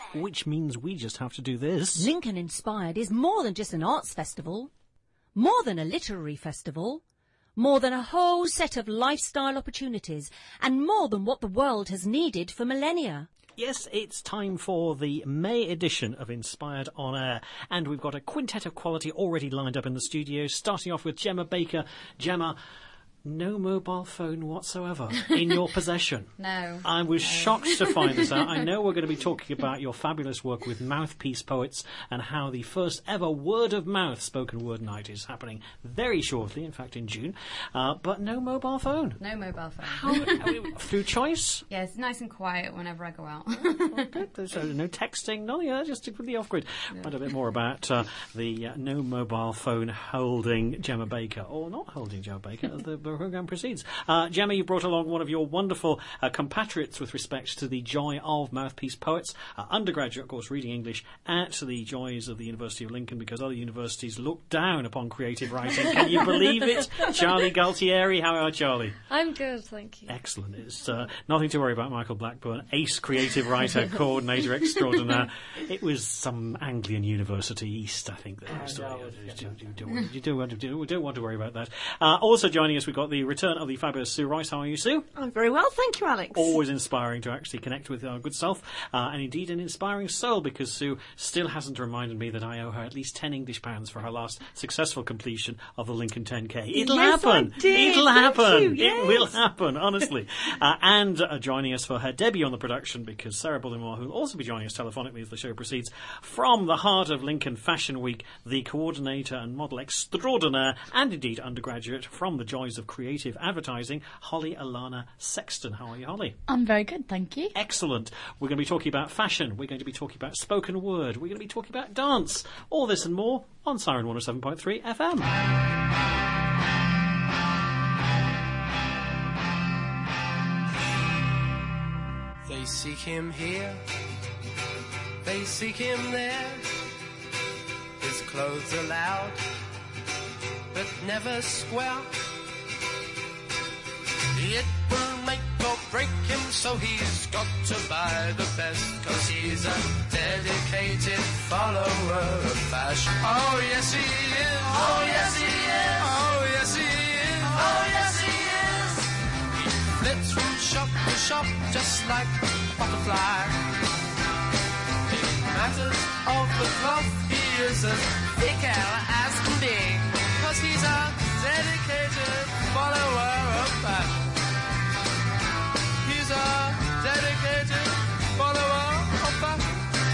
which means we just have to do this. Lincoln Inspired is more than just an arts festival, more than a literary festival, more than a whole set of lifestyle opportunities, and more than what the world has needed for millennia. Yes, it's time for the May edition of Inspired On Air, and we've got a quintet of quality already lined up in the studio, starting off with Gemma Baker. Gemma, no mobile phone whatsoever in your possession. No. I was shocked to find this out. I know we're going to be talking about your fabulous work with Mouthpiece Poets and how the first ever word of mouth spoken word night is happening very shortly, in fact in June, but no mobile phone. No mobile phone. How, through choice? Yeah, it's nice and quiet whenever I go out. So no texting, nothing, just stick with the off-grid. Yeah. Find a bit more about the no mobile phone holding Gemma Baker, or not holding Gemma Baker, the programme proceeds. Gemma, you brought along one of your wonderful compatriots with respect to the joy of Mouthpiece Poets, undergraduate, of course, reading English at the joys of the University of Lincoln, because other universities look down upon creative writing. Can you believe it? Charlie Galtieri, how are Charlie? I'm good, thank you. Excellent. It's nothing to worry about. Michael Blackburn, ace creative writer, coordinator extraordinaire. It was some Anglian University East, I think. You don't want to worry about that. Also joining us, we've got the return of the fabulous Sue Rice. How are you, Sue? I'm very well, thank you, Alex. Always inspiring to actually connect with our good self, and indeed an inspiring soul, because Sue still hasn't reminded me that I owe her at least 10 English pounds for her last successful completion of the Lincoln 10K. It'll happen. It'll happen. It will happen, honestly. And joining us for her debut on the production, because Sarah Bullimore, who will also be joining us telephonically as the show proceeds, from the heart of Lincoln Fashion Week, the coordinator and model extraordinaire, and indeed undergraduate from the joys of creative advertising, Holly Alana Sexton. How are you, Holly? I'm very good, thank you. Excellent. We're going to be talking about fashion. We're going to be talking about spoken word. We're going to be talking about dance. All this and more on Siren 107.3 FM. They seek him here, they seek him there. His clothes are loud, but never square. It will make or break him, so he's got to buy the best, 'cause he's a dedicated follower of fashion. Oh yes he is, oh yes he is, oh yes he is, oh yes he is. He flits from shop to shop just like a butterfly. In matters of the cloth, he is as thick as can be, 'cause he's a dedicated follower of fashion. He's a dedicated follower of fashion.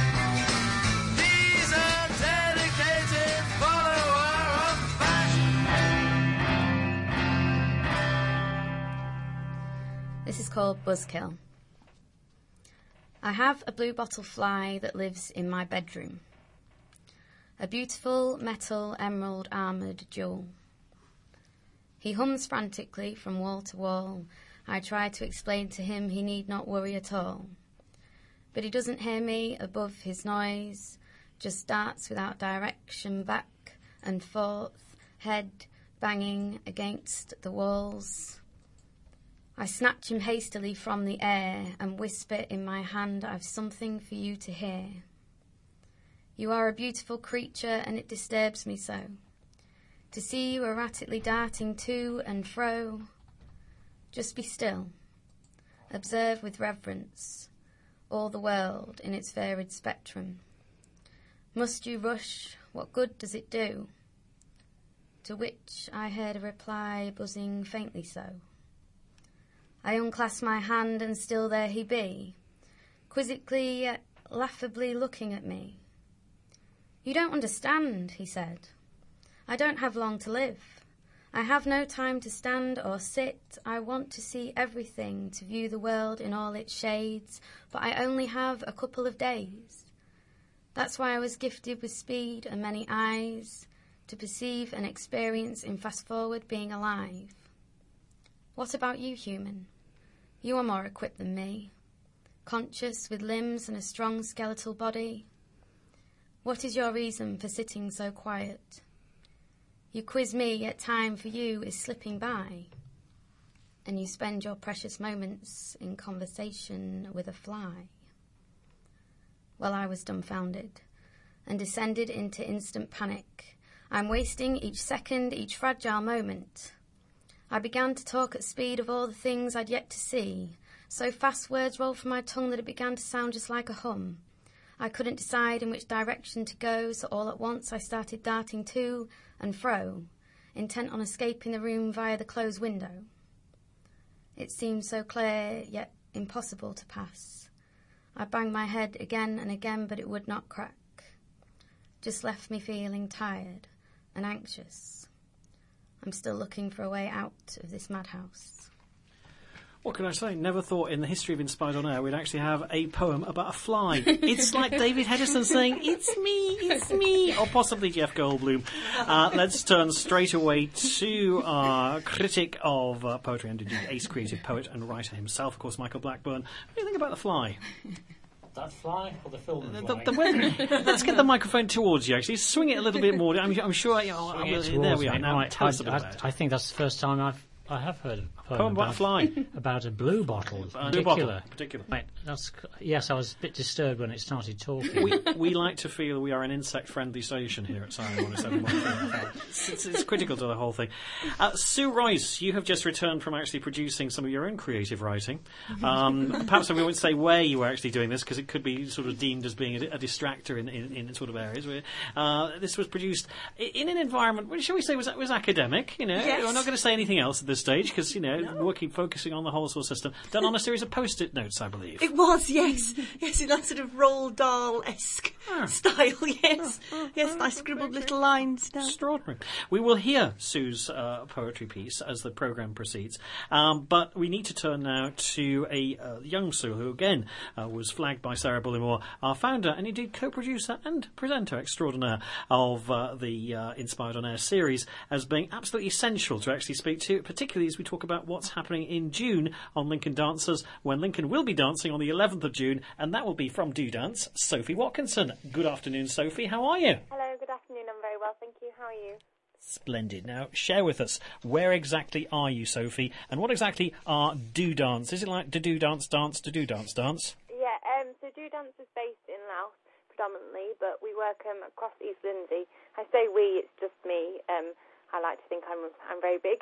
He's a dedicated follower of fashion. This is called Buzzkill. I have a blue bottle fly that lives in my bedroom. A beautiful metal emerald armoured jewel. He hums frantically from wall to wall. I try to explain to him he need not worry at all. But he doesn't hear me above his noise, just darts without direction back and forth, head banging against the walls. I snatch him hastily from the air and whisper in my hand, I've something for you to hear. You are a beautiful creature and it disturbs me so, to see you erratically darting to and fro. Just be still. Observe with reverence all the world in its varied spectrum. Must you rush? What good does it do? To which I heard a reply buzzing faintly so. I unclasped my hand and still there he be, quizzically yet laughably looking at me. You don't understand, he said. I don't have long to live. I have no time to stand or sit. I want to see everything, to view the world in all its shades, but I only have a couple of days. That's why I was gifted with speed and many eyes, to perceive and experience in fast-forward being alive. What about you, human? You are more equipped than me, conscious with limbs and a strong skeletal body. What is your reason for sitting so quiet? You quiz me, yet time for you is slipping by, and you spend your precious moments in conversation with a fly. Well, I was dumbfounded and descended into instant panic. I'm wasting each second, each fragile moment. I began to talk at speed of all the things I'd yet to see. So fast words rolled from my tongue that it began to sound just like a hum. I couldn't decide in which direction to go, so all at once I started darting to and fro, intent on escaping the room via the closed window. It seemed so clear, yet impossible to pass. I banged my head again and again, but it would not crack. Just left me feeling tired and anxious. I'm still looking for a way out of this madhouse. What can I say? Never thought in the history of Inspired on Air we'd actually have a poem about a fly. It's like David Hedison saying, it's me, or possibly Jeff Goldblum. Let's turn straight away to our critic of poetry and indeed ace creative poet and writer himself, of course, Michael Blackburn. What do you think about The Fly? That fly or the film? Let's get the microphone towards you, actually. Swing it a little bit more. I'm sure... there we are. Now, tell us about it. I think that's the first time I have heard a poem about a fly. About a blue bottle. Particular. Right, yes, I was a bit disturbed when it started talking. We like to feel we are an insect-friendly station here at Siren 107.3. It's critical to the whole thing. Sue Royce, you have just returned from actually producing some of your own creative writing. Perhaps we won't say where you were actually doing this, because it could be sort of deemed as being a distractor in sort of areas. This was produced in an environment, which, shall we say, was academic. You know, yes. We're not going to say anything else at this stage, because, focusing on the whole sort of system. Done on a series of post-it notes, I believe. It was, yes. Yes, in that sort of Roald Dahl-esque style, yes. Yes, I scribbled little lines down. Extraordinary. We will hear Sue's poetry piece as the programme proceeds, but we need to turn now to a young Sue, who again was flagged by Sarah Bullymore, our founder and indeed co-producer and presenter extraordinaire of the Inspired on Air series, as being absolutely essential to actually speak to, particularly as we talk about what's happening in June on Lincoln Dancers, when Lincoln will be dancing on the 11th of June, and that will be from Do Dance, Sophie Watkinson. Good afternoon, Sophie. How are you? Hello, good afternoon. I'm very well, thank you. How are you? Splendid. Now, share with us, where exactly are you, Sophie, and what exactly are Do Dance? Is it like Do Dance, to Do Dance, dance? Yeah, so Do Dance is based in Louth predominantly, but we work across East Lindsey. I say we, it's just me. I like to think I'm very big.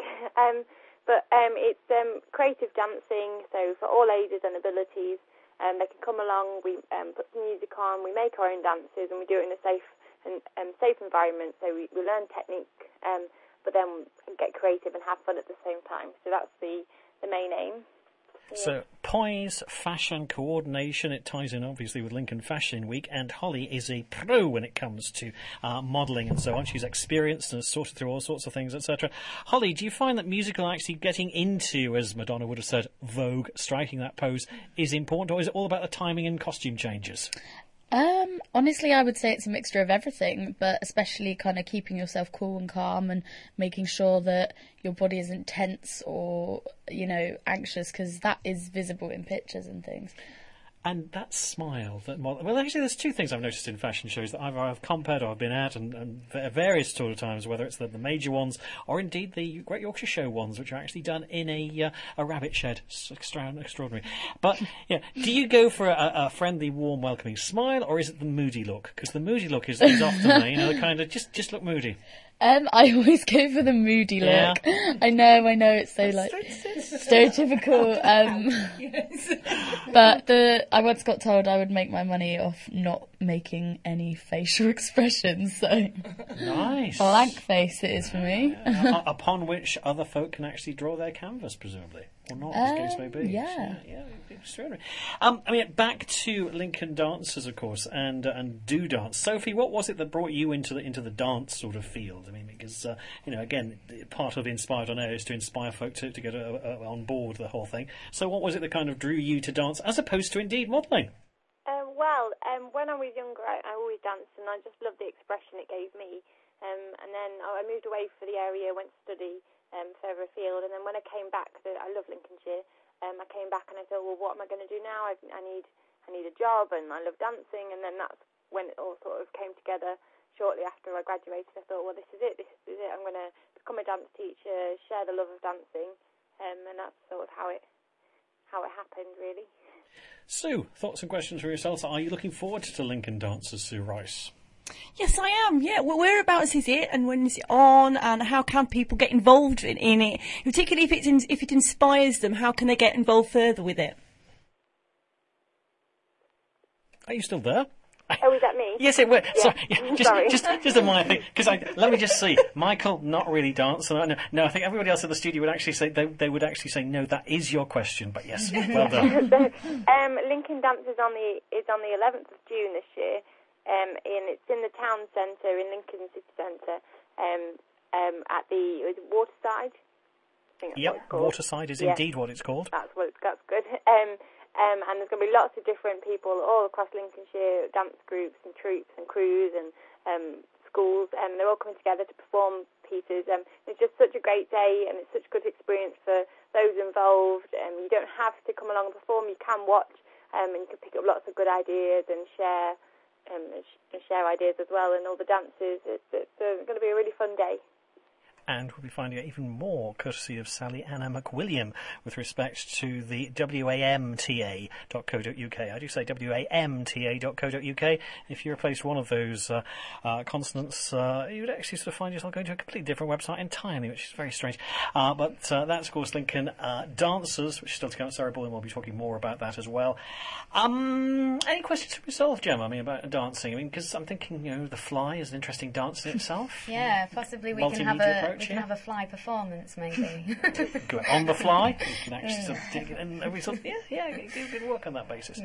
But it's creative dancing, so for all ages and abilities. They can come along, we put some music on, we make our own dances, and we do it in a safe environment. So we learn technique, but then get creative and have fun at the same time. So that's the main aim. Yeah. So poise, fashion, coordination, it ties in obviously with Lincoln Fashion Week, and Holly is a pro when it comes to modelling and so on. She's experienced and has sorted through all sorts of things, etc. Holly, do you find that musical actually getting into, as Madonna would have said, vogue, striking that pose, is important, or is it all about the timing and costume changes? Honestly, I would say it's a mixture of everything, but especially kind of keeping yourself cool and calm and making sure that your body isn't tense or, anxious, because that is visible in pictures and things. And that smile, well, actually, there's two things I've noticed in fashion shows that either I've compared or I've been at, and various sort of times, whether it's the major ones or indeed the Great Yorkshire Show ones, which are actually done in a rabbit shed. It's extraordinary. But yeah, do you go for a friendly, warm, welcoming smile, or is it the moody look? Because the moody look is often the kind of just look moody. I always go for the moody look. Yeah. I know, it's so stereotypical. But I once got told I would make my money off not making any facial expressions, so nice. Blank face it is for me. Upon which other folk can actually draw their canvas, presumably. Or not, as the case may be. Yeah. Yeah, extraordinary. Back to Lincoln Dancers, of course, and Do Dance. Sophie, what was it that brought you into the dance sort of field? Because, again, part of Inspired on Air is to inspire folk to get on board the whole thing. So what was it that kind of drew you to dance, as opposed to, indeed, modelling? When I was younger, I always danced, and I just loved the expression it gave me. And then I moved away for the area, went to study further afield, and then when I came back, I love Lincolnshire, I came back and I thought, well, what am I going to do now? I need a job, and I love dancing, and then that's when it all sort of came together. Shortly after I graduated, I thought, well, this is it. I'm going to become a dance teacher, share the love of dancing, and that's sort of how it happened, really. Sue, thoughts and questions for yourself? Are you looking forward to Lincoln Dancers, Sue Rice? Yes, I am. Yeah. Well, whereabouts is it, and when is it on, and how can people get involved in it? Particularly if it inspires them, how can they get involved further with it? Are you still there? Oh, is that me? Yes, it was. Yeah. Sorry, Sorry. just a minor thing, because let me just see. Michael, not really dancing. No, I think everybody else in the studio would actually say they would actually say no. That is your question, but yes, well done. Lincoln Dance is on the 11th of June this year. It's in the town centre in Lincoln City Centre. At the Waterside. I think that's what it's called. Waterside is indeed what it's called. That's good. And there's going to be lots of different people all across Lincolnshire, dance groups and troupes and crews and schools, and they're all coming together to perform pieces. It's just such a great day, and it's such a good experience for those involved. You don't have to come along and perform; you can watch, and you can pick up lots of good ideas and share ideas as well. And all the dances. It's going to be a really fun day. And we'll be finding out even more courtesy of Sally Anna McWilliam with respect to the WAMTA.co.uk. I do say WAMTA.co.uk. If you replaced one of those consonants, you would actually sort of find yourself going to a completely different website entirely, which is very strange. But that's, of course, Lincoln Dancers, which is still to come. Sarah Bullen will be talking more about that as well. Any questions for yourself, Gemma? About dancing? because I'm thinking, The Fly is an interesting dance in itself. Yeah, possibly we can have a fly performance, maybe. Go on the fly. You can actually sort of dig it in every sort of, do good work on that basis.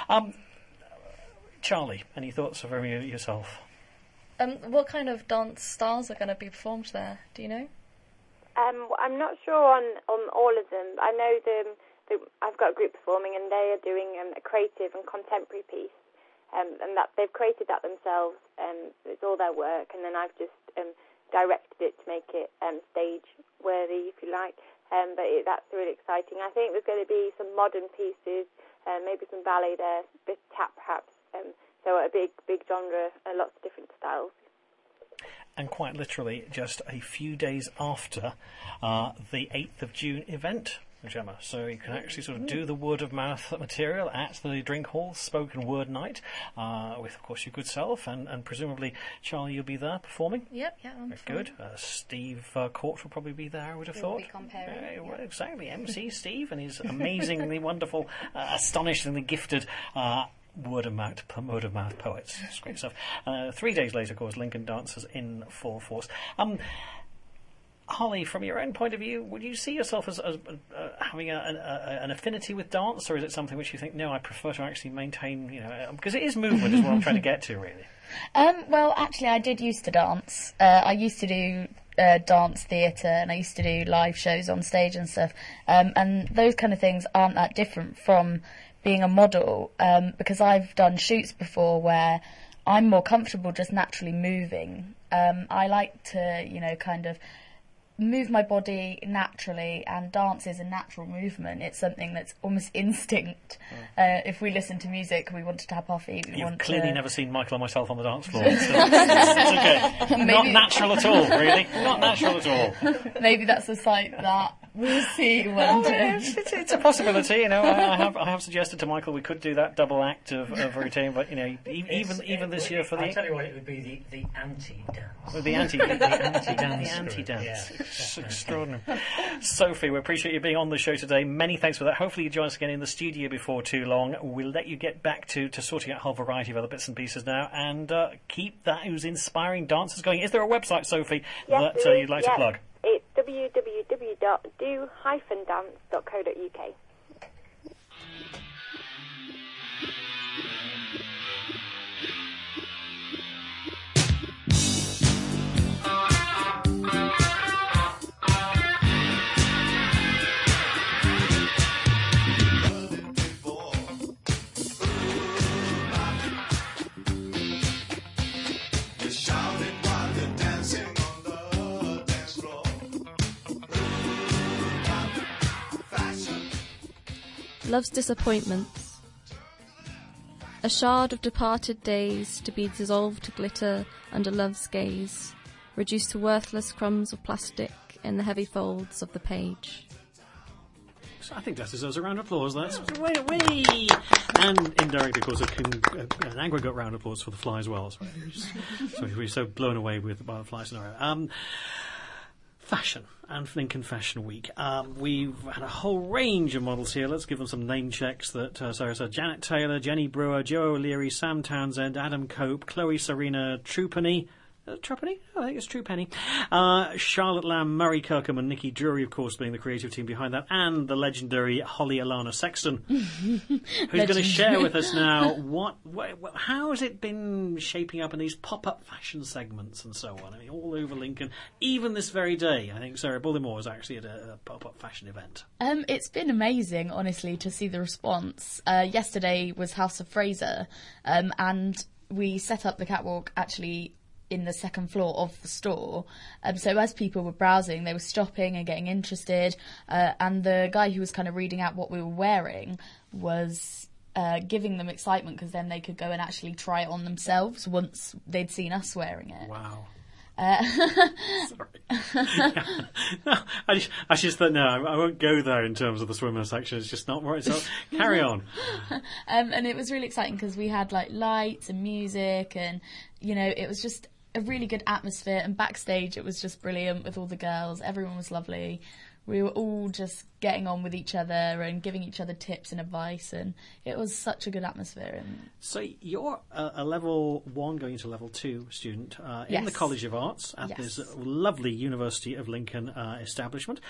Charlie, any thoughts of yourself? What kind of dance styles are going to be performed there? Do you know? I'm not sure on all of them. I know I've got a group performing, and they are doing a creative and contemporary piece, and that they've created that themselves. It's all their work, and then I've just directed it to make it stage worthy, if you like. That's really exciting. I think there's going to be some modern pieces, maybe some ballet there, a bit of tap perhaps. So a big genre, lots of different styles. And quite literally, just a few days after the 8th of June event, Gemma. So you can actually sort of do the word of mouth material at the Drink Hall Spoken Word Night with, of course, your good self, and presumably, Charlie, you'll be there performing. Yep, I'm good. Steve Court will probably be there, I would have thought. Be comparing. Well, exactly, MC Steve and his amazingly wonderful, astonishingly gifted. Word of mouth poets. It's great stuff. 3 days later, of course, Lincoln Dancers in full force. Holly, from your own point of view, would you see yourself as having an affinity with dance, or is it something which you think, no, I prefer to actually maintain, because it is movement is what I'm trying to get to, really? Well, actually, I did used to dance. I used to do dance theatre, and I used to do live shows on stage and stuff. And those kind of things aren't that different from being a model, because I've done shoots before where I'm more comfortable just naturally moving. I like to, kind of move my body naturally, and dance is a natural movement. It's something that's almost instinct. If we listen to music, we want to tap our feet. You've clearly never seen Michael or myself on the dance floor. It's okay. Not natural at all, really. Not natural at all. Maybe that's a sight that we'll see one day. It's a possibility, I have suggested to Michael we could do that double act of routine, but even this year for the. I tell you what, it would be the anti-dance. The anti-dance. Yeah. It's extraordinary. Sophie, we appreciate you being on the show today. Many thanks for that. Hopefully you join us again in the studio before too long. We'll let you get back to sorting out a whole variety of other bits and pieces now, and keep those inspiring dancers going. Is there a website, Sophie, that you'd like to plug? It's www.do-dance.co.uk. Love's disappointments. A shard of departed days to be dissolved to glitter under love's gaze, reduced to worthless crumbs of plastic in the heavy folds of the page. I think that deserves a round of applause. That's way. And indirectly, of course, an aggregate round of applause for the fly as well. So we're so blown away by the fly scenario. Fashion and Lincoln Fashion Week. We've had a whole range of models here. Let's give them some name checks. So Janet Taylor, Jenny Brewer, Joe O'Leary, Sam Townsend, Adam Cope, Chloe Serena Trupany. Trupany? I think it's Truepenny. Charlotte Lamb, Murray Kirkham and Nikki Drury, of course, being the creative team behind that, and the legendary Holly Alana Sexton, who's going to share with us now how has it been shaping up in these pop-up fashion segments and so on. I mean, all over Lincoln, even this very day. I think Sarah Bullimore was actually at a pop-up fashion event. It's been amazing, honestly, to see the response. Yesterday was House of Fraser, and we set up the catwalk actually in the second floor of the store. So as people were browsing, they were stopping and getting interested. And the guy who was kind of reading out what we were wearing was giving them excitement, because then they could go and actually try it on themselves once they'd seen us wearing it. Wow. Sorry. I just thought, no, I won't go there in terms of the swimmer section. It's just not right. So carry on. And it was really exciting because we had like lights and music, and it was just a really good atmosphere. And backstage, it was just brilliant with all the girls. Everyone was lovely. We were all just getting on with each other and giving each other tips and advice, and it was such a good atmosphere. So you're a level 1 going into level 2 student in Yes. the College of Arts at Yes. this lovely University of Lincoln establishment.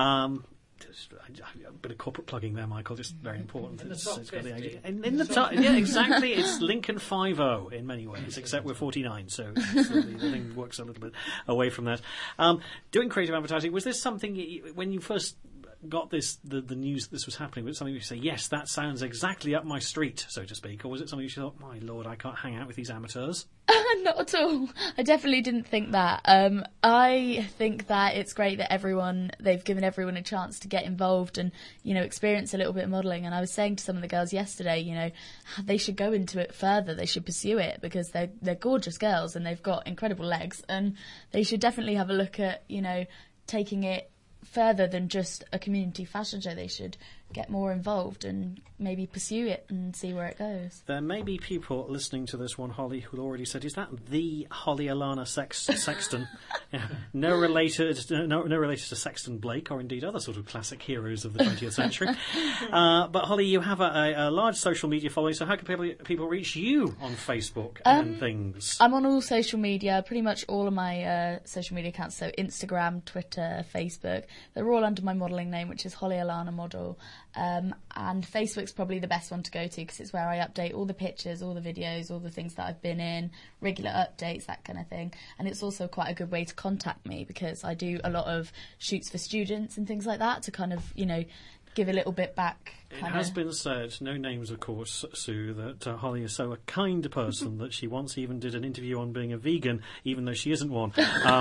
A bit of corporate plugging there, Michael, just very important. In the top 50. In the top, yeah, exactly. It's Lincoln 5-0 in many ways, except we're 49, so the thing works a little bit away from that. Doing creative advertising, was this something, when you first got the news that this was happening, was it something you say, yes, that sounds exactly up my street, so to speak, or was it something you thought, my lord, I can't hang out with these amateurs? Not at all. I definitely didn't think that. I think that it's great that they've given everyone a chance to get involved and, experience a little bit of modelling. And I was saying to some of the girls yesterday, they should go into it further. They should pursue it, because they're gorgeous girls and they've got incredible legs, and they should definitely have a look at, taking it further than just a community fashion show. They should get more involved and maybe pursue it and see where it goes. There may be people listening to this one, Holly, who already said, is that the Holly Alana Sexton? Yeah. No related to Sexton Blake, or indeed other sort of classic heroes of the 20th century. But Holly, you have a large social media following, so how can people reach you on Facebook and things? I'm on all social media, pretty much all of my social media accounts, so Instagram, Twitter, Facebook. They're all under my modelling name, which is Holly Alana Model. And Facebook's probably the best one to go to, because it's where I update all the pictures, all the videos, all the things that I've been in, regular updates, that kind of thing. And it's also quite a good way to contact me, because I do a lot of shoots for students and things like that to kind of, give a little bit back. It has been said, no names of course, Sue, that Holly is so a kind person that she once even did an interview on being a vegan, even though she isn't one, for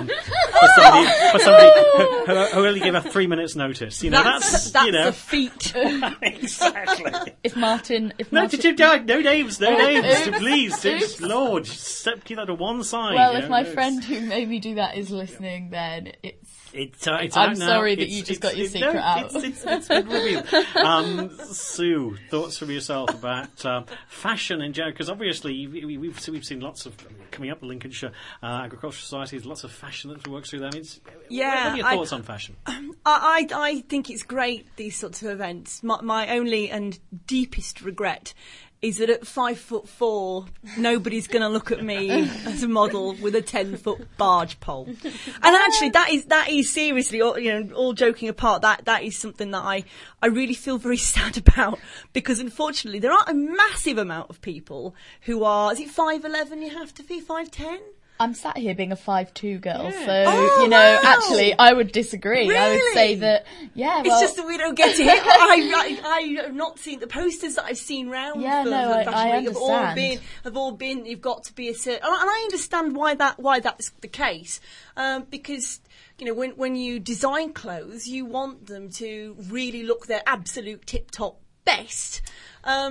somebody who only gave her 3 minutes notice. That's a feat. Exactly. If Martin, no names, please, Lord, keep that to one side. Well, if my friend who made me do that is listening, then it's I'm sorry that you just got your secret out. It's been revealed. Sue, thoughts from yourself about fashion in general? Because obviously we've seen lots of coming up the Lincolnshire Agricultural Society. There's lots of fashion that works through them. What are your thoughts on fashion? I think it's great, these sorts of events. My only and deepest regret is that at 5'4", nobody's going to look at me as a model with a 10-foot barge pole. And actually, that is seriously, all joking apart, that is something that I really feel very sad about, because unfortunately there aren't a massive amount of people who are. Is it 5'11"? You have to be 5'10". I'm sat here being a 5'2" girl, Yeah. so, wow. actually, I would disagree. Really? I would say that, It's just that we don't get it. I have not seen the posters that I've seen round. Yeah, for no, Fashion I Week understand. have all been. You've got to be a certain, and I understand why that's the case, because. When you design clothes, you want them to really look their absolute tip-top best.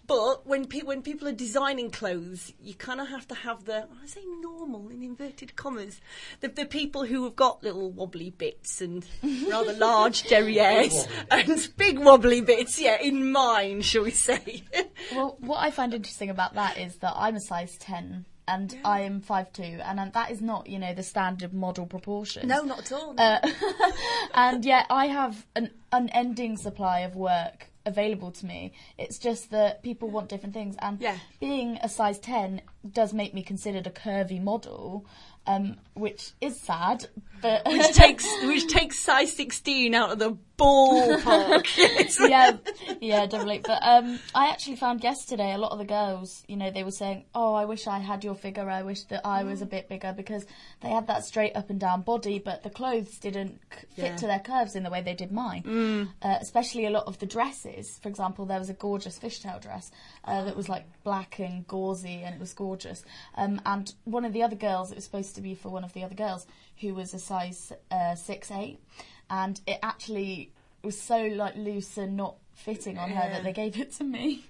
But when people are designing clothes, you kind of have to have I say normal in inverted commas, the people who have got little wobbly bits and rather large derrieres and big wobbly bits, in mind, shall we say. Well, what I find interesting about that is that I'm a size 10 and I am 5'2", and that is not, the standard model proportion. No, not at all. No. And yet I have an unending supply of work available to me. It's just that people want different things, and being a size 10 does make me considered a curvy model, which is sad, but which takes size 16 out of the ballpark. yeah, definitely. But I actually found yesterday a lot of the girls, they were saying, "Oh, I wish I had your figure. I wish that I was a bit bigger," because they had that straight up and down body, but the clothes didn't fit to their curves in the way they did mine. Especially a lot of the dresses. For example, there was a gorgeous fishtail dress that was like black and gauzy, and it was gorgeous. And one of the other girls, it was supposed to be for one of the other girls who was a size 6'8", and it actually was so like loose and not fitting on her that they gave it to me.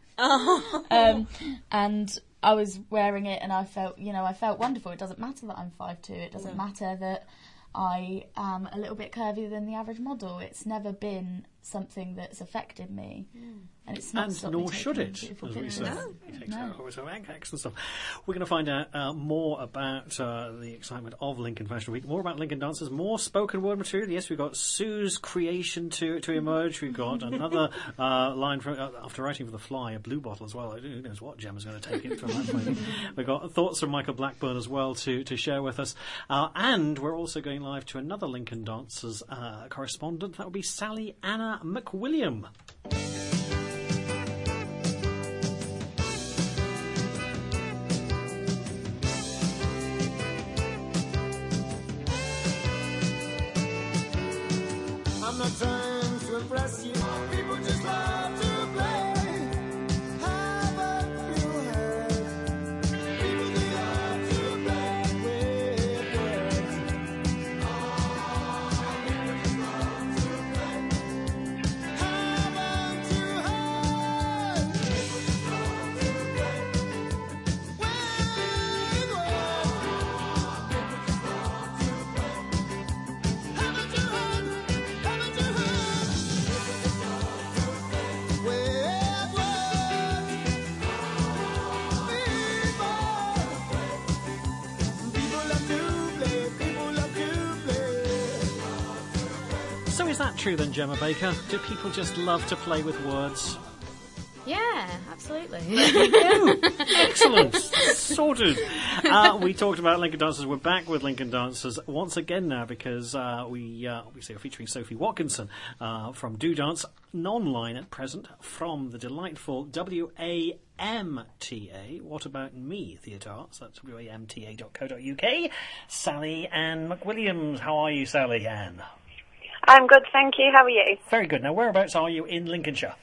And I was wearing it and I felt wonderful. It doesn't matter that I'm 5'2". It doesn't matter that I am a little bit curvier than the average model. It's never been something that's affected me. And it's not, and nor should it, as we say. So excellent stuff. We're going to find out more about the excitement of Lincoln Fashion Week, more about Lincoln dancers, more spoken word material. Yes, we've got Sue's creation to emerge. We've got another line from after writing for The Fly, a blue bottle as well. Who knows what Gemma's going to take it from that point. We've got thoughts from Michael Blackburn as well to share with us. And we're also going live to another Lincoln dancers correspondent. That would be Sally Anna McWilliam. I'm not trying to impress you. People just love to play. Haven't you heard? People they love to play with words. Oh, people just love to play. Haven't you heard? People just love to play with words. People just love to play. Haven't you heard? So is that true then, Gemma Baker? Do people just love to play with words? Yeah, absolutely. Excellent. Sorted. We talked about Lincoln Dancers. We're back with Lincoln Dancers once again now because we obviously are featuring Sophie Watkinson from Do Dance, non-line at present from the delightful WAMTA, What About Me Theatre Arts. That's wamta.co.uk. Sally Ann McWilliams. How are you, Sally Ann? I'm good, thank you. How are you? Very good. Now, whereabouts are you in Lincolnshire?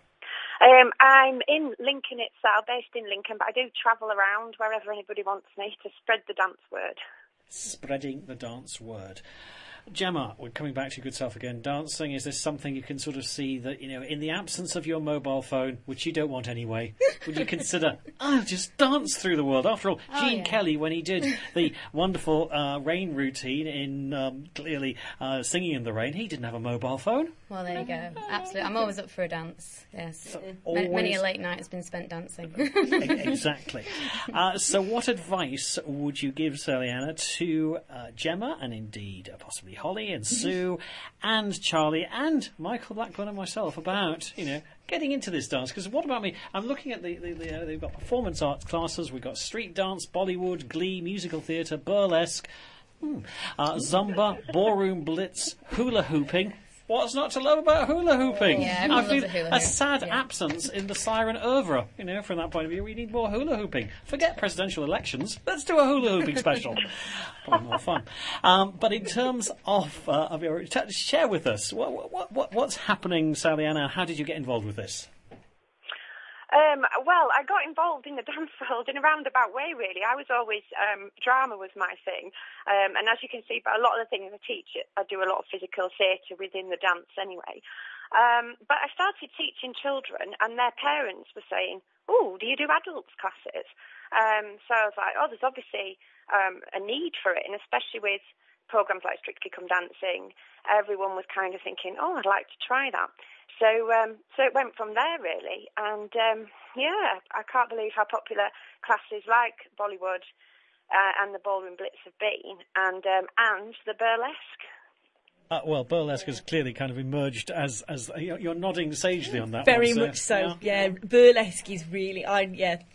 I'm in Lincoln itself, based in Lincoln, but I do travel around wherever anybody wants me to spread the dance word. Spreading the dance word. Gemma, we're coming back to your good self again. Dancing, is this something you can sort of see that, in the absence of your mobile phone, which you don't want anyway, would you consider, just dance through the world? After all, Gene Kelly, when he did the wonderful rain routine in clearly Singing in the Rain, he didn't have a mobile phone. Well, there you go. Absolutely. I'm always up for a dance. Yes. Many a late night has been spent dancing. Exactly. So what advice would you give, Sally Anna, to Gemma and indeed possibly Holly and Sue and Charlie and Michael Blackburn and myself about, getting into this dance? Because what about me? I'm looking at they've got performance arts classes, we've got street dance, Bollywood, Glee, musical theatre, burlesque, Zumba, ballroom blitz, hula hooping. What's not to love about hula hooping? Yeah, I feel a sad absence in the siren oeuvre, from that point of view. We need more hula hooping. Forget presidential elections. Let's do a hula hooping special. Probably more fun. But in terms of your... Share with us, what's happening, Sally Anna? How did you get involved with this? Well, I got involved in the dance world in a roundabout way, really. I was always, drama was my thing. And as you can see, by a lot of the things I teach, I do a lot of physical theatre within the dance anyway. But I started teaching children, and their parents were saying, "Oh, do you do adults classes?" So I was like, "Oh, there's obviously a need for it," and especially with programs like Strictly Come Dancing, everyone was kind of thinking, "Oh, I'd like to try that." So it went from there really, and I can't believe how popular classes like Bollywood and the Ballroom Blitz have been, and the burlesque. Well, burlesque has clearly kind of emerged as you're nodding sagely on that. Very one, much so. Yeah, burlesque is really. I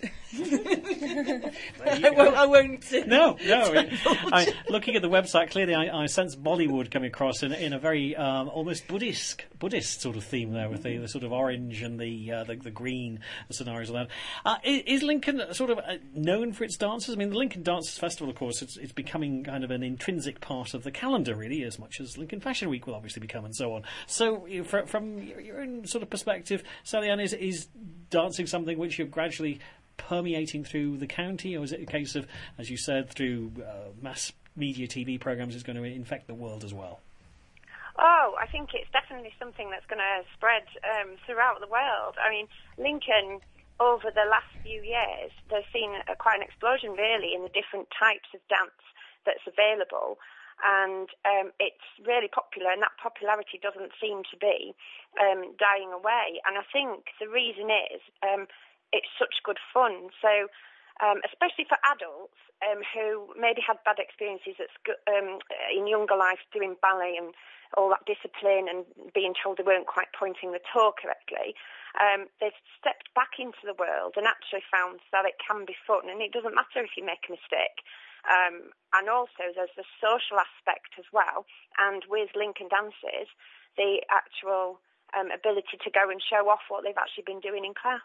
won't. No. Looking at the website, clearly I sense Bollywood coming across in a very almost Buddhist sort of theme there, with the sort of orange and the green scenarios of that. Is Lincoln sort of known for its dances? I mean, the Lincoln Dancers Festival, of course, it's becoming kind of an intrinsic part of the calendar, really, as much as Lincoln Fashion Week will obviously become, and so on. So, from your own sort of perspective, Sally Ann, is dancing something which you're gradually permeating through the county, or is it a case of, as you said, through mass media TV programmes, is going to infect the world as well? Oh, I think it's definitely something that's going to spread throughout the world. I mean, Lincoln, over the last few years, there's seen quite an explosion, really, in the different types of dance that's available. And it's really popular, and that popularity doesn't seem to be dying away. And I think the reason is it's such good fun. So, especially for adults who maybe had bad experiences in younger life doing ballet and all that discipline and being told they weren't quite pointing the toe correctly, they've stepped back into the world and actually found that it can be fun, and it doesn't matter if you make a mistake. And also there's the social aspect as well, and with Lincoln Dances, the actual ability to go and show off what they've actually been doing in class.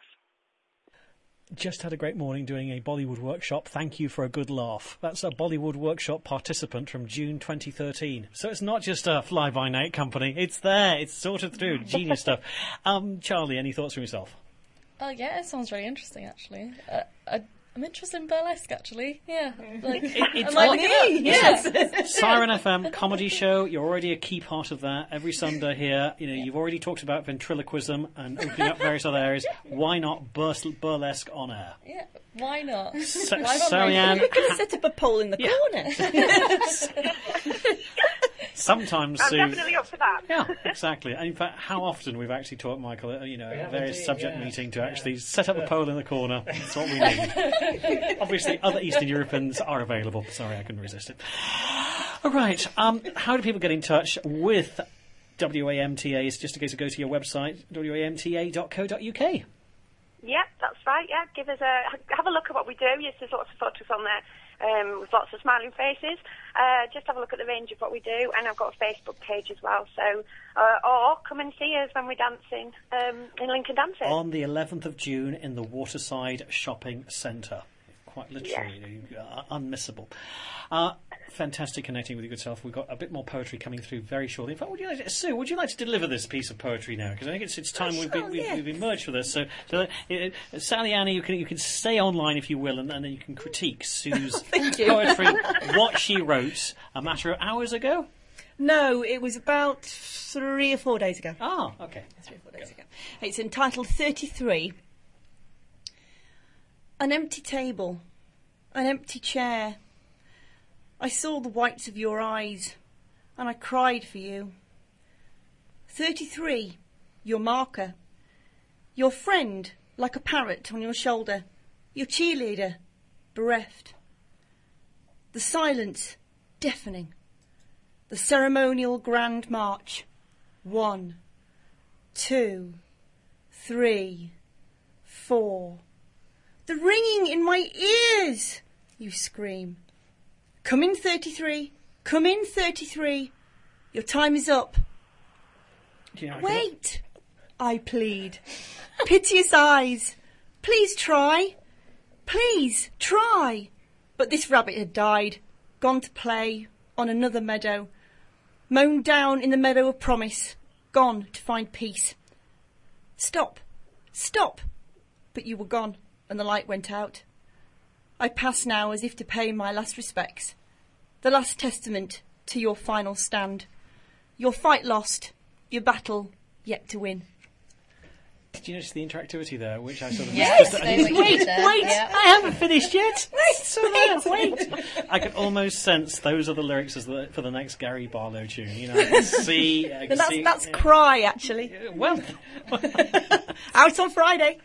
Just had a great morning doing a Bollywood workshop. Thank you for a good laugh. That's a Bollywood workshop participant from June 2013. So it's not just a fly-by-night company. It's there. It's sorted through. Genius stuff. Charlie, any thoughts from yourself? Yeah, it sounds really interesting, actually. I'm interested in burlesque, actually. Yeah. It's like me, yes. Siren FM comedy show. You're already a key part of that. Every Sunday here, you've already talked about ventriloquism and opening up various other areas. Why not burlesque on air? Yeah, why not? Sally Ann, we could set up a pole in the corner. Sometime I'm soon. definitely up for that. Yeah, exactly. And in fact, how often we've actually taught Michael, at various subject meeting to actually set up a pole in the corner. That's what we need. Obviously, other Eastern Europeans are available. Sorry, I couldn't resist it. All right. How do people get in touch with WAMTA? It's just a case of go to your website, wamta.co.uk. Yeah, that's right. Yeah, have a look at what we do. Yes, there's lots of photos on there with lots of smiling faces. Just have a look at the range of what we do, and I've got a Facebook page as well. So, or come and see us when we're dancing in Lincoln Dances on the 11th of June in the Waterside Shopping Centre. Quite literally, unmissable. Fantastic connecting with your good self. We've got a bit more poetry coming through very shortly. In fact, Sue, would you like to deliver this piece of poetry now? Because I think it's time we've emerged for this. So Sally Ann, you can stay online if you will, and then you can critique Sue's poetry, what she wrote a matter of hours ago. No, it was about 3 or 4 days ago. Oh, okay. 3 or 4 days ago. It's entitled 33. An empty table, an empty chair. I saw the whites of your eyes, and I cried for you. 33, your marker. Your friend, like a parrot on your shoulder. Your cheerleader, bereft. The silence, deafening. The ceremonial grand march. 1, 2, 3, 4. The ringing in my ears, you scream. Come in, 33. Come in, 33. Your time is up. Wait, I plead. Piteous eyes. Please try. Please try. But this rabbit had died, gone to play on another meadow, mown down in the meadow of promise, gone to find peace. Stop. Stop. But you were gone. And the light went out. I pass now as if to pay my last respects, the last testament to your final stand. Your fight lost, your battle yet to win. Did you notice the interactivity there, which I sort of... Yes, Wait, I haven't finished yet. Wait. I can almost sense those are the lyrics for the next Gary Barlow tune. You know, I can see... That's Cry, actually. Well... Out on Friday.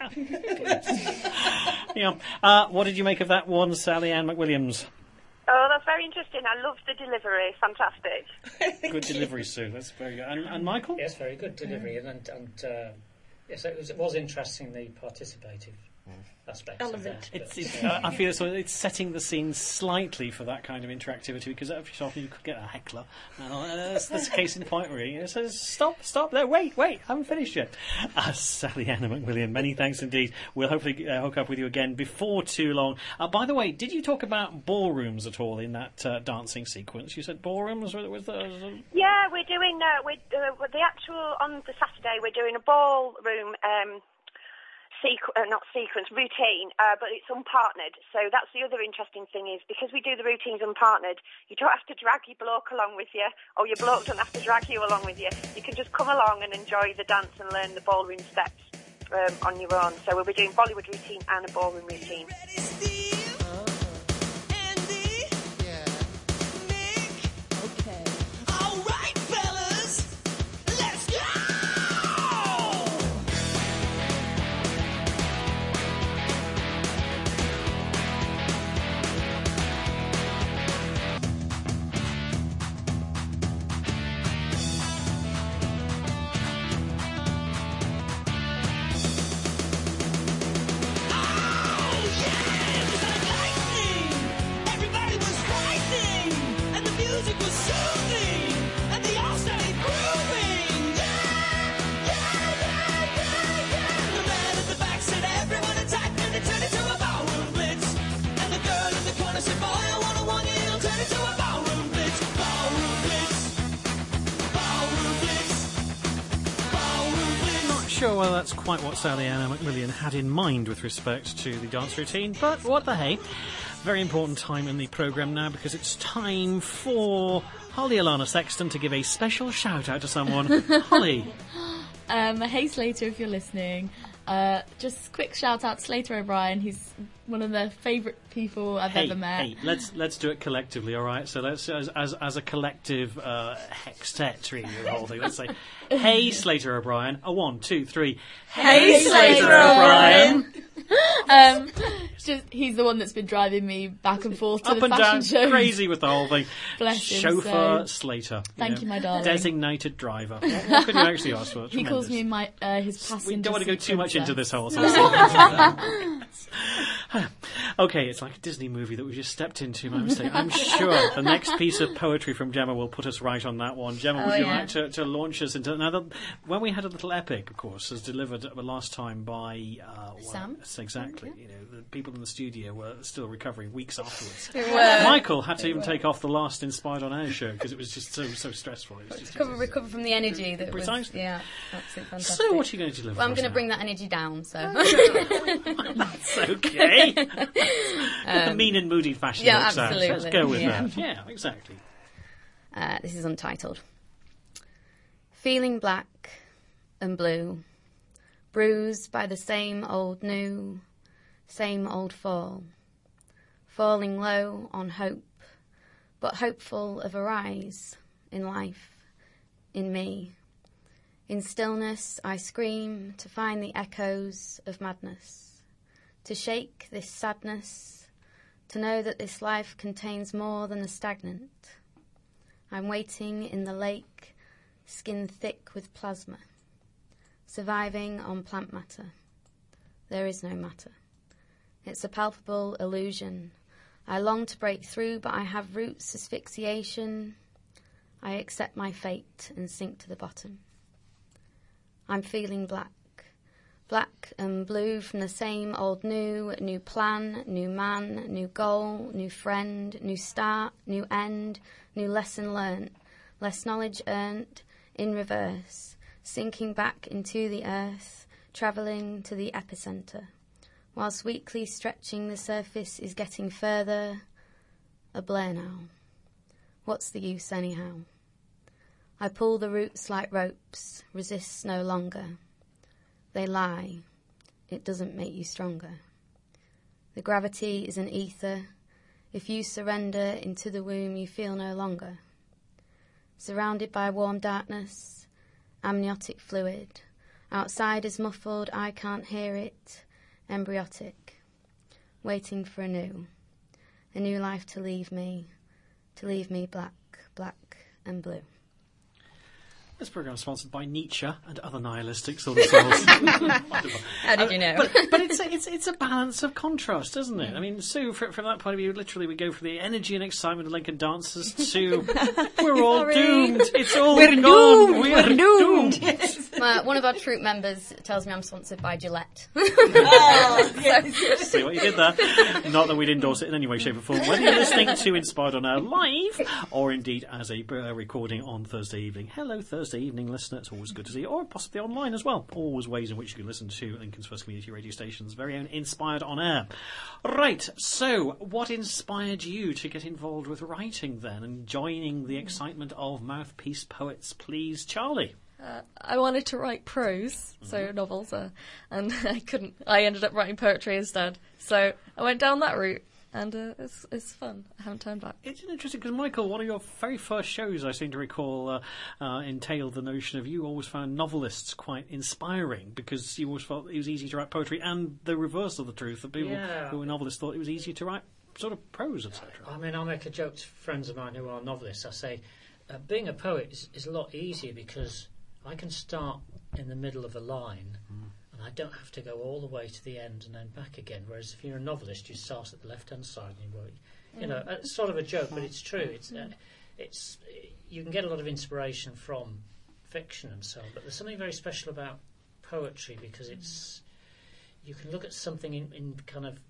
Yeah. What did you make of that one, Sally Ann McWilliams? Oh, that's very interesting. I loved the delivery. Fantastic. Good delivery, Sue. That's very good. And Michael? Yes, very good delivery. And yes, it was interesting, the participative aspects of that. I feel it's setting the scene slightly for that kind of interactivity, because every so often you could get a heckler. That's a case in point, really. It says, stop there, wait, I haven't finished yet. Sally Anna McWilliam, many thanks indeed. We'll hopefully hook up with you again before too long. By the way, did you talk about ballrooms at all in that dancing sequence? You said ballrooms? Yeah, we're doing, the actual, on the Saturday, we're doing a ballroom routine, but it's unpartnered. So that's the other interesting thing, is because we do the routines unpartnered, you don't have to drag your bloke along with you, or your bloke doesn't have to drag you along with you. You can just come along and enjoy the dance and learn the ballroom steps on your own. So we'll be doing Bollywood routine and a ballroom routine. Sure, well, that's quite what Sally Ann McMillan had in mind with respect to the dance routine, but what the hey. Very important time in the programme now, because it's time for Holly Alana Sexton to give a special shout out to someone. Holly. Hey Slater, if you're listening. Just quick shout out to Slater O'Brien. He's one of the favourite people I've ever met. Hey, let's do it collectively, all right? So let's as a collective hextet, really, the whole thing. Let's say, hey Slater O'Brien. A 1, 2, 3. Hey Slater O'Brien. He's the one that's been driving me back and forth to up the and fashion down, shows. crazy with the whole thing. Bless him. Chauffeur So, Slater. Thank you, my darling. Designated driver. What can you actually ask for? He calls me his passenger. We don't want to go too much into this whole thing. Okay, it's like a Disney movie that we just stepped into. My mistake. I'm sure the next piece of poetry from Gemma will put us right on that one. Gemma, would you like to launch us into... Now, when we had a little epic, of course, as delivered the last time by... Sam? Exactly. You know, the people in the studio were still recovering weeks afterwards. They were. Michael had to even take off the last Inspired on Air show because it was just so stressful. It was just, Recover from the energy that was... Precisely. Yeah, absolutely fantastic. So what are you going to deliver? Well, I'm going to bring that energy down, so... That's okay. The mean and moody fashion. Yeah, looks out. absolutely. Let's go with Yeah. that. Yeah, exactly. This is untitled. Feeling black and blue, bruised by the same old new, same old fall, falling low on hope, but hopeful of a rise in life, in me. In stillness I scream to find the echoes of madness, to shake this sadness, to know that this life contains more than the stagnant. I'm waiting in the lake, skin thick with plasma, surviving on plant matter. There is no matter. It's a palpable illusion. I long to break through, but I have roots asphyxiation. I accept my fate and sink to the bottom. I'm feeling black. Black and blue from the same old new plan, new man, new goal, new friend, new start, new end, new lesson learnt, less knowledge earned, in reverse, sinking back into the earth, travelling to the epicentre. Whilst weakly stretching, the surface is getting further, a blur now. What's the use anyhow? I pull the roots like ropes, resists no longer. They lie, it doesn't make you stronger. The gravity is an ether. If you surrender into the womb, you feel no longer. Surrounded by warm darkness, amniotic fluid. Outside is muffled, I can't hear it. Embryotic, waiting for a new life to leave me black, black and blue. This programme is sponsored by Nietzsche and other nihilistic sort of souls. How did you know? But it's a balance of contrast, isn't it? I mean, Sue, from that point of view, literally we go from the energy and excitement of Lincoln dancers to we're all doomed. It's all gone. We're doomed. One of our troop members tells me I'm sponsored by Gillette. See what you did there? Not that we'd endorse it in any way, shape or form. Whether you're listening to Inspired on Air live or indeed as a recording on Thursday evening. Hello, Thursday evening listener. It's always good to see you. Or possibly online as well. Always ways in which you can listen to Lincoln's first community radio station's very own Inspired on Air. Right, so what inspired you to get involved with writing then and joining the excitement of Mouthpiece Poets, please, Charlie? I wanted to write prose, so novels, and I couldn't. I ended up writing poetry instead. So I went down that route, and it's fun. I haven't turned back. It's interesting because, Michael, one of your very first shows, I seem to recall, entailed the notion of you always found novelists quite inspiring because you always felt it was easy to write poetry, and the reverse of the truth, that people who were novelists thought it was easier to write sort of prose, etc. I mean, I make a joke to friends of mine who are novelists. I say, being a poet is a lot easier because I can start in the middle of a line and I don't have to go all the way to the end and then back again. Whereas if you're a novelist, you start at the left-hand side and you work. You know, it's sort of a joke, but it's true. It's you can get a lot of inspiration from fiction and so on, but there's something very special about poetry because it's you can look at something in kind of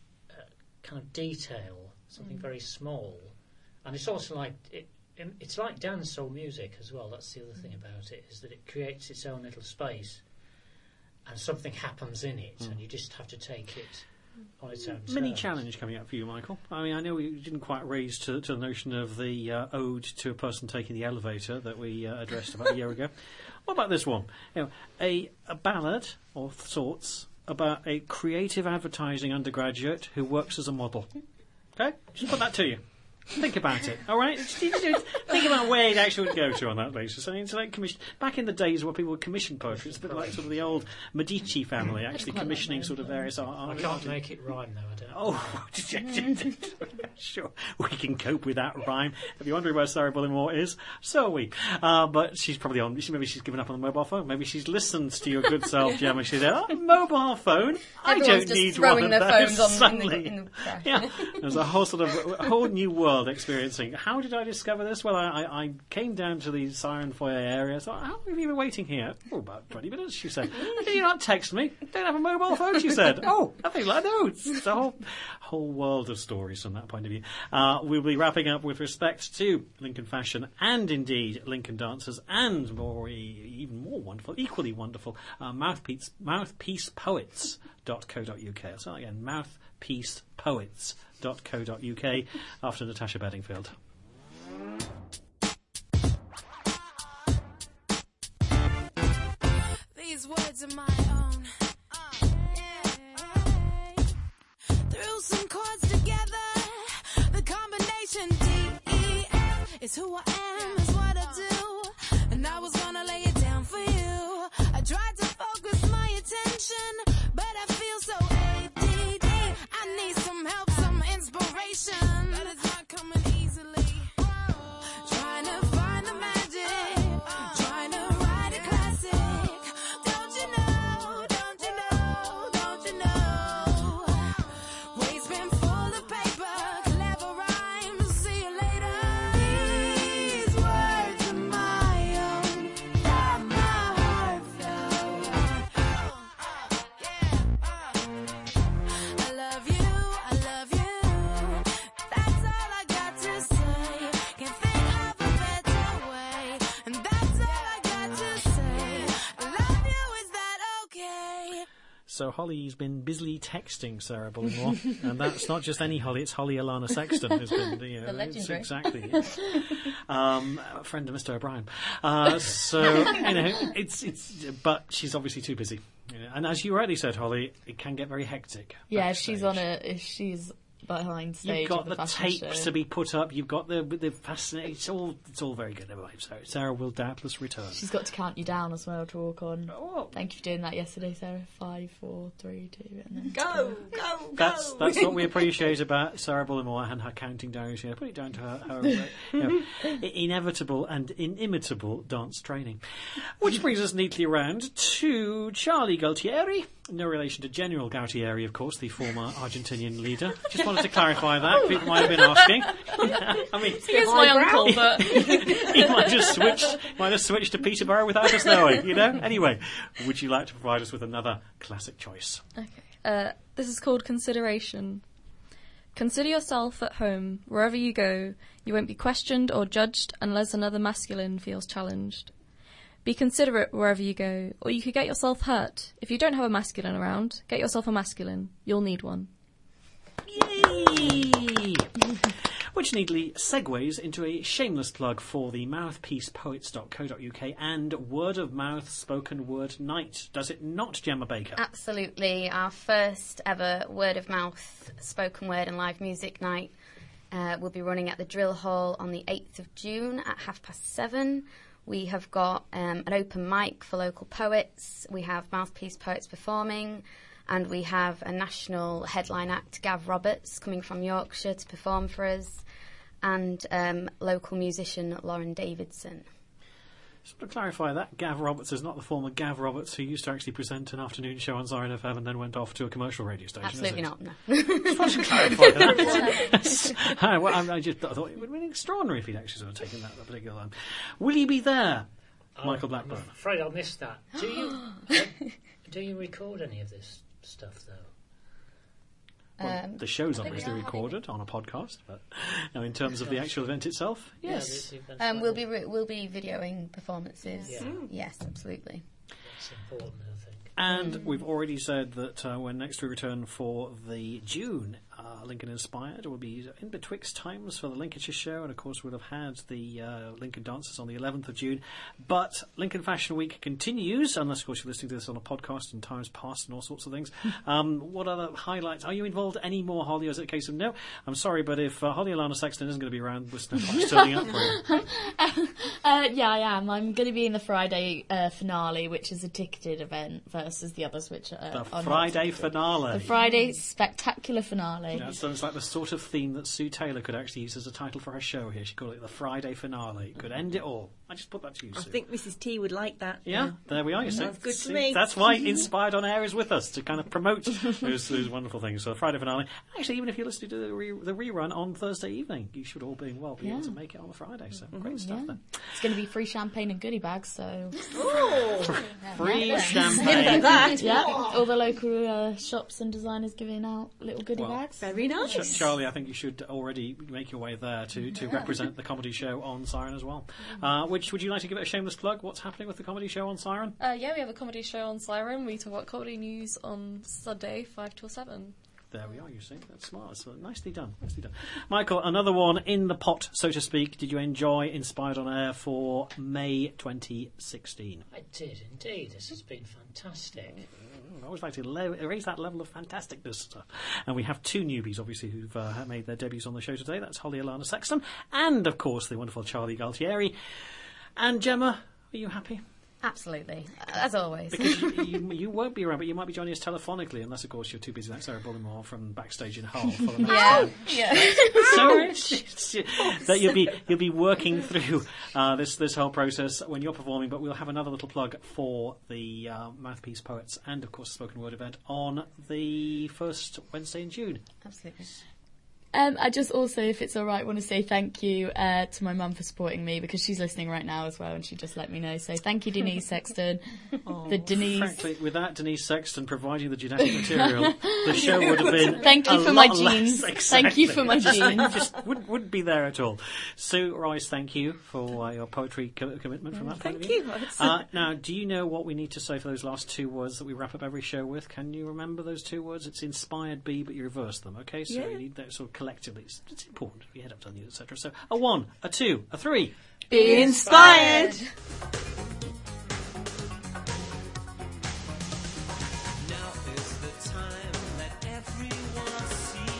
detail, something very small, and it's also like it's like dance or music as well. That's the other thing about it, is that it creates its own little space and something happens in it and you just have to take it on its own Mini terms. challenge coming up for you, Michael. I mean, I know you didn't quite raise to the notion of the ode to a person taking the elevator that we addressed about a year ago. What about this one? You know, a ballad of sorts about a creative advertising undergraduate who works as a model. Okay? Just put that to you. Think about it, all right? Think about where it actually would go to on that basis. I mean, it's like back in the days where people would commission poetry. It's a bit like sort of the old Medici family actually commissioning sort of various art. I can't make it rhyme though. I don't know. Oh, sure, we can cope with that rhyme. If you're wondering where Sarah Bullimore is, so are we. But she's probably on. Maybe she's given up on the mobile phone. Maybe she's listened to your good self, Gemma. She said, "Oh, mobile phone. I don't need one of those." Suddenly, in the trash. yeah, there's a whole new world experiencing. How did I discover this? Well, I came down to the Siren Foyer area. I thought, how long have you been waiting here? Oh, about 20 minutes, she said. Did you not text me? Don't have a mobile phone, she said. Oh, nothing like that. It's a whole world of stories from that point of view. We'll be wrapping up with respect to Lincoln fashion and indeed Lincoln dancers and even more wonderful, equally wonderful, mouthpiecepoets.co.uk. So again, mouthpiecepoets.co.uk after Natasha Bedingfield. These words are my own. Threw some chords together. The combination D-E-F is who I am, is what I do. And I was gonna lay it down for you. I tried to focus my attention, but I feel so ADD. I need some help, some inspiration, but it's not coming easily. Trying to find the magic, trying to write a classic. Don't you know, don't you know, don't you know? Waste bin full of paper, clever rhymes, see you later. These words are my own, that my heart felt. So Holly's been busily texting Sarah Bullimore, and that's not just any Holly; it's Holly Alana Sexton who's been, you know, The legendary. exactly. A friend of Mr. O'Brien. So you know, it's but she's obviously too busy. You know, and as you rightly said, Holly, it can get very hectic. Yeah, if she's backstage. if she's behind stage, You've got of the fashion tapes show. to be put up. You've got the fascinating. It's all very good. Never mind. Sarah will doubtless return. She's got to count you down as well to walk on. Oh. Thank you for doing that yesterday, Sarah. 5, 4, 3, 2, and then Go. That's what we appreciate about Sarah Bullimore and her counting down. You know, put it down to her you know, inevitable and inimitable dance training. Which brings us neatly around to Charlie Galtieri. No relation to General Galtieri, of course, the former Argentinian leader. Just wanted to clarify that. People might have been asking. I mean, He is my uncle, but he might have switched to Peterborough without us knowing, you know? Anyway, would you like to provide us with another classic choice? okay. This is called Consideration. Consider yourself at home. Wherever you go, you won't be questioned or judged unless another masculine feels challenged. Be considerate wherever you go, or you could get yourself hurt. If you don't have a masculine around, get yourself a masculine. You'll need one. Yay! Which neatly segues into a shameless plug for the mouthpiecepoets.co.uk and Word of Mouth Spoken Word Night. Does it not, Gemma Baker? Absolutely. Our first ever word of mouth spoken word and live music night will be running at the Drill Hall on the 8th of June at 7:30. We have got an open mic for local poets. We have Mouthpiece Poets performing, and we have a national headline act, Gav Roberts, coming from Yorkshire to perform for us, and local musician Lauren Davidson. Just to clarify that, Gav Roberts is not the former Gav Roberts who used to actually present an afternoon show on Siren FM and then went off to a commercial radio station. Absolutely is not, no. Just wanted to clarify that. I just thought it would have been extraordinary if he'd actually sort of taken that particular line. Will you be there, Michael Blackburn? I'm afraid I missed that. Do you record any of this stuff though? Well, the show's obviously recorded on a podcast, but now in terms of the actual event itself, yes. We'll be videoing performances. Yeah. Yes, absolutely. It's important, I think. And we've already said that when next we return for the June Lincoln Inspired, we'll be in betwixt times for the Lincolnshire show, and of course we'll have had the Lincoln Dances on the 11th of June. But Lincoln Fashion Week continues, unless of course you're listening to this on a podcast in times past and all sorts of things. What other highlights? Are you involved any more, Holly, or is it a case of no? I'm sorry, but if Holly Alana Sexton isn't going to be around, there's no much turning up for you. Yeah, I am. I'm going to be in the Friday finale, which is a ticketed event, versus the others, which are The not Friday ticketed. finale. The Friday spectacular finale. Yeah, so it's like the sort of theme that Sue Taylor could actually use as a title for her show here. She'd call it the Friday finale. It could end it all. I just put that to you, I Sue. think Mrs. T would like that. Yeah, there we are. You see. Sounds good to See, me. That's why Inspired on Air is with us, to kind of promote those wonderful things. So the Friday finale. Actually, even if you're listening to the rerun on Thursday evening, you should all be able to make it on the Friday. So great stuff then. It's going to be free champagne and goodie bags, so... Free champagne. Yeah, all the local shops and designers giving out little goodie bags. Very nice. Charlie, I think you should already make your way there to represent the comedy show on Siren as well. Which would you like to give it a shameless plug? What's happening with the comedy show on Siren? Yeah, we have a comedy show on Siren. We talk about comedy news on Sunday, 5 till 7. There we are, you see. That's smart. That's nicely done. Nicely done. Michael, another one in the pot, so to speak. Did you enjoy Inspired on Air for May 2016? I did indeed. This has been fantastic. I always like to raise that level of fantasticness. And we have two newbies, obviously, who've made their debuts on the show today. That's Holly Alana Sexton and, of course, the wonderful Charlie Galtieri. And Gemma, are you happy? Absolutely, as always. Because you won't be around, but you might be joining us telephonically, unless, of course, you're too busy like Sarah Bullimore from backstage in Hull. For the So that you'll be working through this whole process when you're performing. But we'll have another little plug for the Mouthpiece Poets and, of course, the Spoken Word event on the first Wednesday in June. Absolutely. I just also, if it's all right, want to say thank you to my mum for supporting me, because she's listening right now as well, and she just let me know. So thank you, Denise Sexton. Frankly, without Denise Sexton providing the genetic material, the show would have been Thank you a for my lot less. genes. Exactly. Thank you for my genes. Just wouldn't be there at all. Sue Rice, thank you for your poetry commitment from that point of view. Thank you. Now, do you know what we need to say for those last two words that we wrap up every show with? Can you remember those two words? It's inspired B, but you reverse them, okay? So you need that sort of collectively. It's important if you head up to the news, etc. So a 1, a 2, a 3. Be inspired.